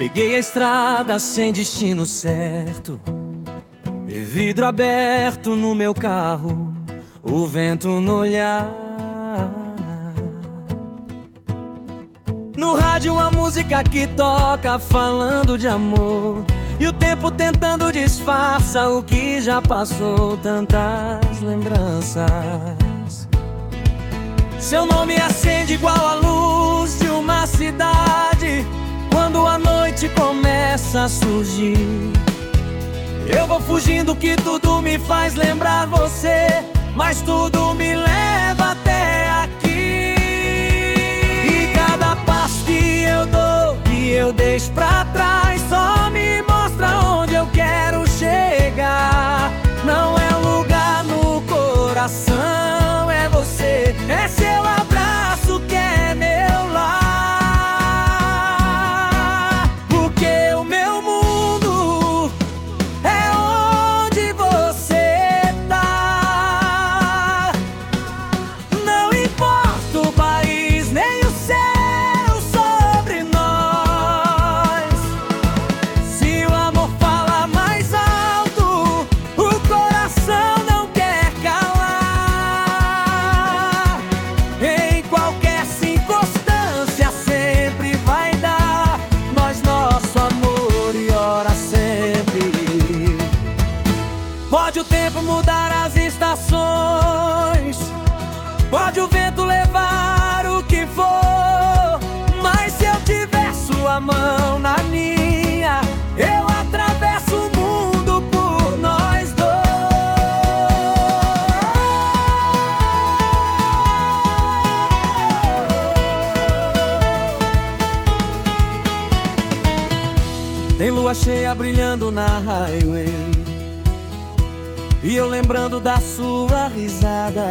Peguei a estrada sem destino certo, e vidro aberto no meu carro, o vento no olhar. No rádio a música que toca falando de amor, e o tempo tentando disfarça o que já passou. Tantas lembranças. Seu nome acende igual a luz de uma cidade quando a noite começa a surgir. Eu vou fugindo que tudo me faz lembrar você, mas tudo me leva até aqui. E cada passo que eu dou, que eu deixo pra trás, só me mostra onde eu quero chegar. Não é lugar no coração, é você, é seu abraço que é meu lar. Porque o meu mundo é onde você tá. Não importa o país nem o céu sobre nós. Se o amor fala mais alto, o coração não quer calar. Em qualquer circunstância sempre vai dar nós nosso amor e ora sempre. Pode o tempo mudar as estações, pode o vento levar o que for, mas se eu tiver sua mão na minha, eu atravesso o mundo por nós dois. Tem lua cheia brilhando na highway, e eu lembrando da sua risada.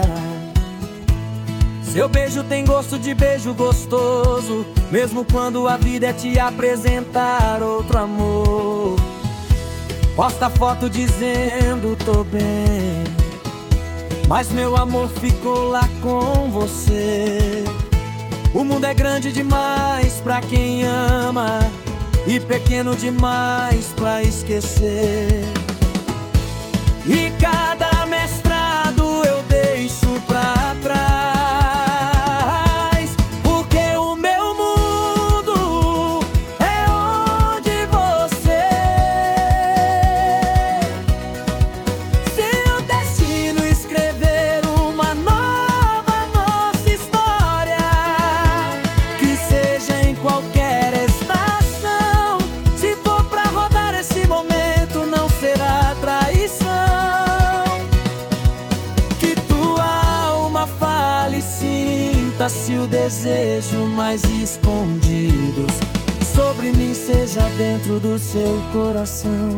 Seu beijo tem gosto de beijo gostoso, mesmo quando a vida é te apresentar outro amor. Posta foto dizendo tô bem, mas meu amor ficou lá com você. O mundo é grande demais pra quem ama e pequeno demais pra esquecer. E cada mestrado eu deixo pra trás, porque o meu mundo é onde você. Seu destino escrever uma nova nossa história, que seja em qualquer estação. Se for pra rodar esse momento, não será traição. Sinta-se o desejo mais escondido sobre mim, seja dentro do seu coração.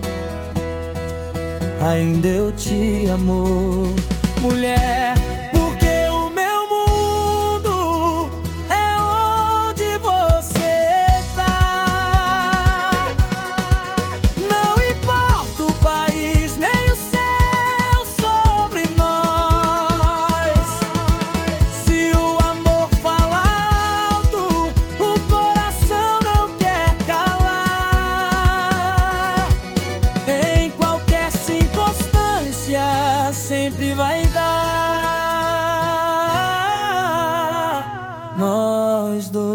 Ainda eu te amo, mulher. Porque o meu mundo é onde você tá. Não importa o país nem o céu sobre nós. Se o amor fala alto, o coração não quer calar. Em qualquer circunstância sempre vai dar nós dois.